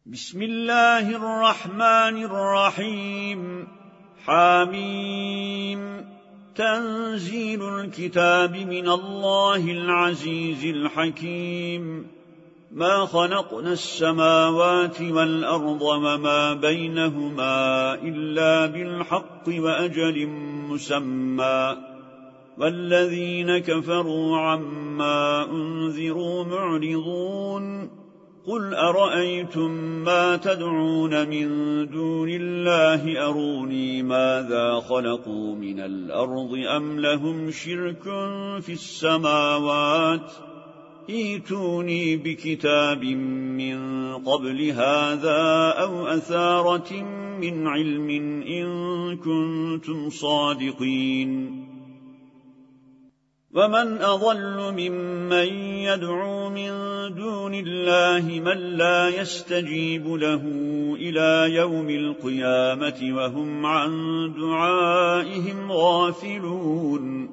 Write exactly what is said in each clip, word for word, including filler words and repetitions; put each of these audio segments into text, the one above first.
بسم الله الرحمن الرحيم حاميم تنزيل الكتاب من الله العزيز الحكيم ما خلقنا السماوات والأرض وما بينهما إلا بالحق وأجل مسمى والذين كفروا عما أنذروا معرضون قل أرأيتم ما تدعون من دون الله أروني ماذا خلقوا من الأرض أم لهم شرك في السماوات ائتوني بكتاب من قبل هذا أو أثارة من علم إن كنتم صادقين ومن أضل ممن يدعو من دون الله من لا يستجيب له إلى يوم القيامة وهم عن دعائهم غافلون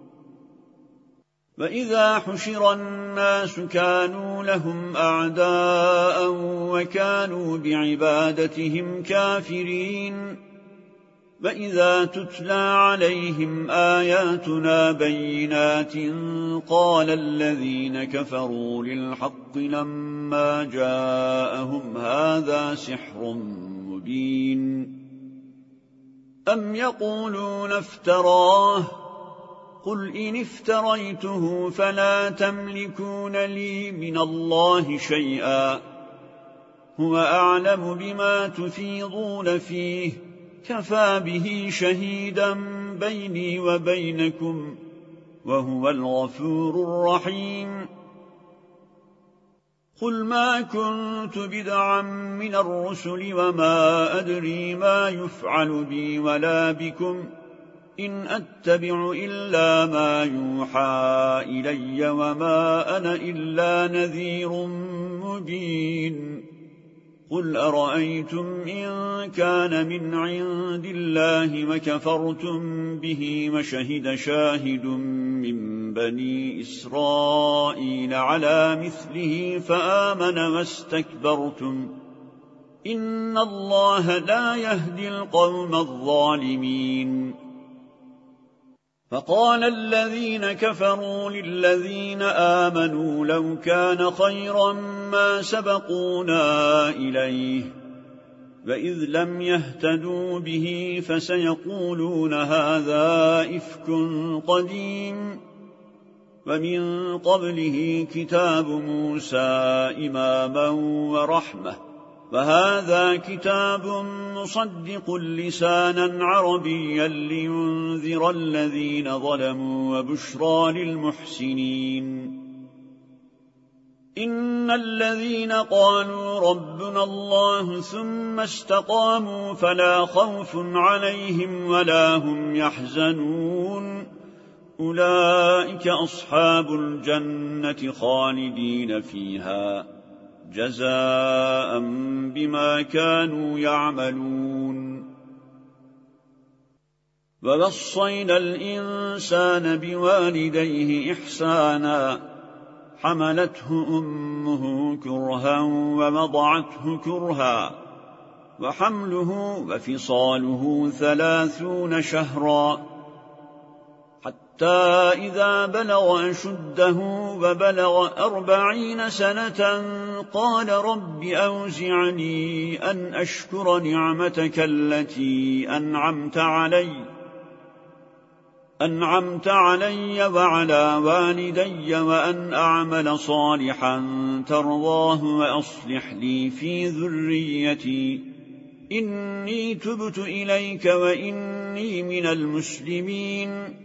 وإذا حشر الناس كانوا لهم أعداء وكانوا بعبادتهم كافرين وإذا تتلى عليهم آياتنا بينات قال الذين كفروا للحق لما جاءهم هذا سحر مبين أم يقولون افتراه قل إن افتريته فلا تملكون لي من الله شيئا هو أعلم بما تفيضون فيه كفى به شهيدا بيني وبينكم وهو الغفور الرحيم قل ما كنت بدعا من الرسل وما أدري ما يفعل بي ولا بكم إن أتبع إلا ما يوحى إلي وما أنا إلا نذير مبين قل أرأيتم إن كان من عند الله وكفرتم به وشهد شاهد من بني إسرائيل على مثله فآمن واستكبرتم إن الله لا يهدي القوم الظالمين فقال الذين كفروا للذين آمنوا لو كان خيرا ما سبقونا إليه وإذ لم يهتدوا به فسيقولون هذا إفك قديم ومن قبله كتاب موسى إماما ورحمة وهذا كتاب مصدق لسانا عربيا لينذر الذين ظلموا وبشرى للمحسنين إن الذين قالوا ربنا الله ثم استقاموا فلا خوف عليهم ولا هم يحزنون أولئك أصحاب الجنة خالدين فيها جزاء بما كانوا يعملون ووصينا الإنسان بوالديه إحسانا حملته أمه كرها ووضعته كرها وحمله وفصاله ثلاثون شهرا حتى إذا بلغ أشده وبلغ أربعين سنة قال رب أوزعني أن أشكر نعمتك التي أنعمت علي أنعمت علي وعلى والدي وأن أعمل صالحا ترضاه وأصلح لي في ذريتي إني تبت إليك وإني من المسلمين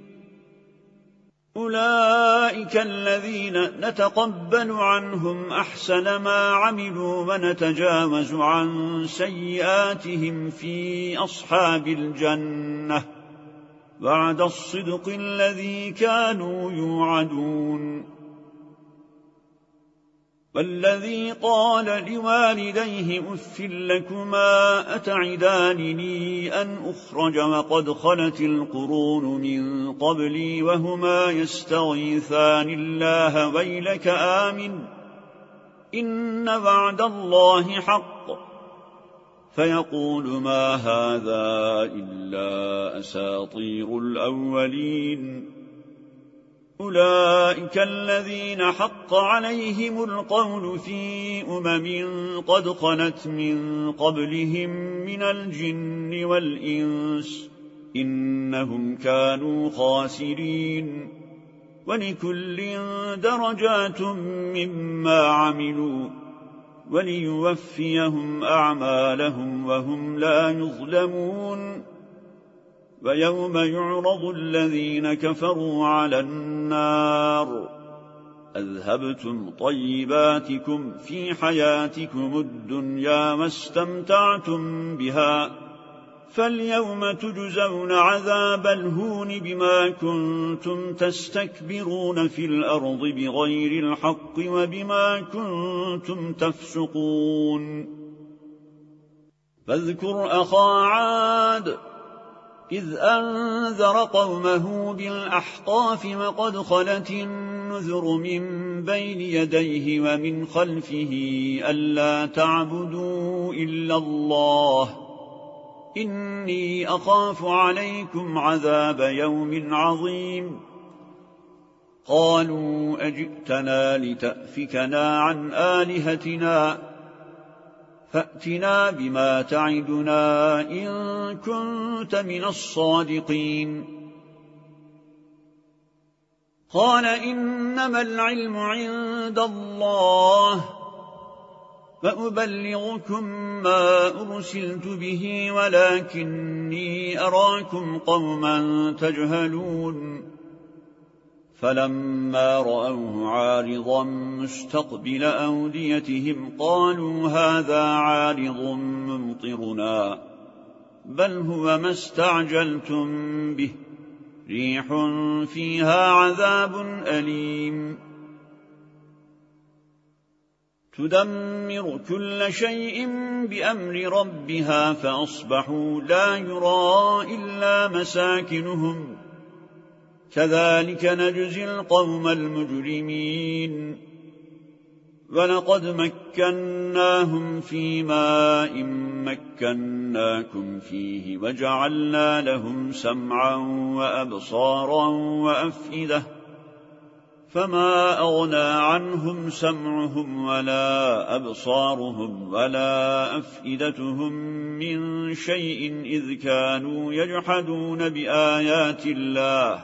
أولئك الذين نتقبل عنهم أحسن ما عملوا ونتجاوز عن سيئاتهم في أصحاب الجنة بعد الصدق الذي كانوا يوعدون والذي قال لوالديه أف لكما أتعدانني أن أخرج وقد خلت القرون من قبلي وهما يستغيثان الله ويلك آمن إن وعد الله حق فيقول ما هذا إلا أساطير الأولين أولئك الذين حق عليهم القول في أمم قد خلت من قبلهم من الجن والإنس إنهم كانوا خاسرين ولكل درجات مما عملوا وليوفيهم أعمالهم وهم لا يظلمون ويوم يعرض الذين كفروا على النار أذهبتم طيباتكم في حياتكم الدنيا واستمتعتم بها فاليوم تجزون عذاب الهون بما كنتم تستكبرون في الأرض بغير الحق وبما كنتم تفسقون فاذكر أخا عاد إذ أنذر قومه بالأحقاف وقد خلت النذر من بين يديه ومن خلفه ألا تعبدوا إلا الله إني أخاف عليكم عذاب يوم عظيم قالوا أجئتنا لتأفكنا عن آلهتنا فأتنا بما تعدنا إن كنت من الصادقين قال إنما العلم عند الله فأبلغكم ما أرسلت به ولكني أراكم قوما تجهلون فلما رأوه عارضا مستقبل أوديتهم قالوا هذا عارض ممطرنا بل هو ما استعجلتم به ريح فيها عذاب أليم تدمر كل شيء بأمر ربها فأصبحوا لا يرى إلا مساكنهم كذلك نجزي القوم المجرمين ولقد مكناهم في ماء مكناكم فيه وجعلنا لهم سمعا وأبصارا وأفئدة فما أغنى عنهم سمعهم ولا أبصارهم ولا أفئدتهم من شيء إذ كانوا يجحدون بآيات الله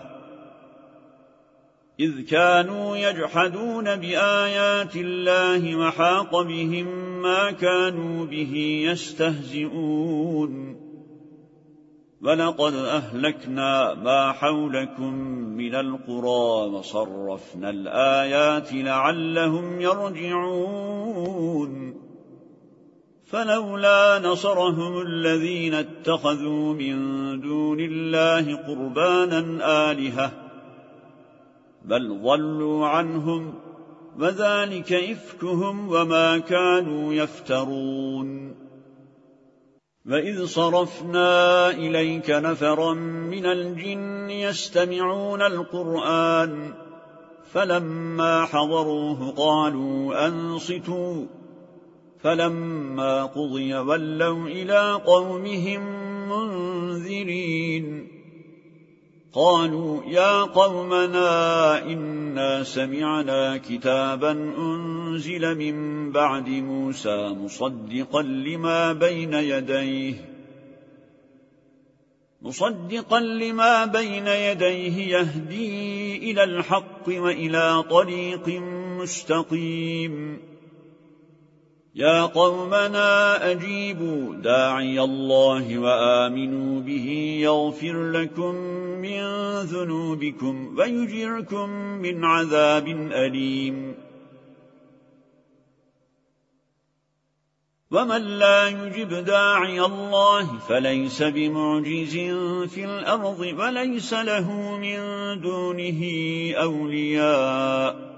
إذ كانوا يجحدون بآيات الله وحاق بهم ما كانوا به يستهزئون ولقد أهلكنا ما حولكم من القرى وصرفنا الآيات لعلهم يرجعون فلولا نصرهم الذين اتخذوا من دون الله قربانا آلهة بل ضلوا عنهم وذلك إفكهم وما كانوا يفترون وإذ صرفنا إليك نفرا من الجن يستمعون القرآن فلما حضروه قالوا أنصتوا فلما قضي ولوا إلى قومهم منذرين قالوا يا قومنا إنا سمعنا كتابا أنزل من بعد موسى مصدقا لما بين يديه مصدقا لما بين يديه يهدي إلى الحق وإلى طريق مستقيم يا قومنا أجيبوا داعي الله وآمنوا به يغفر لكم من ذنوبكم ويجركم من عذاب أليم ومن لا يجب داعي الله فليس بمعجز في الأرض وليس له من دونه أولياء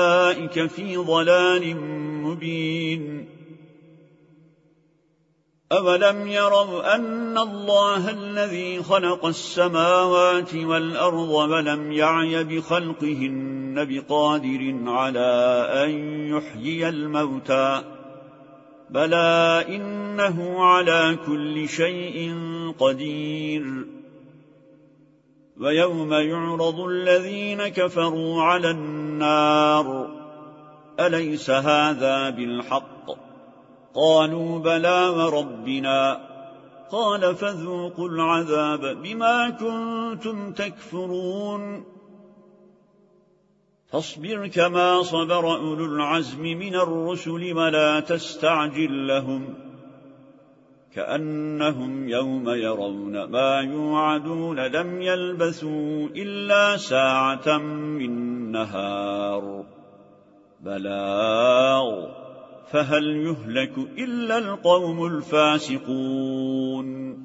أولئك في ضلال مبين أولم يروا أن الله الذي خلق السماوات والأرض ولم يعي بخلقهن بقادر على أن يحيي الموتى بلى إنه على كل شيء قدير ويوم يعرض الذين كفروا على النار أليس هذا بالحق قالوا بلى وربنا قال فذوقوا العذاب بما كنتم تكفرون فاصبر كما صبر أولو العزم من الرسل ولا تستعجل لهم كأنهم يوم يرون ما يوعدون لم يلبثوا إلا ساعة من نهار بلاغ فهل يهلك إلا القوم الفاسقون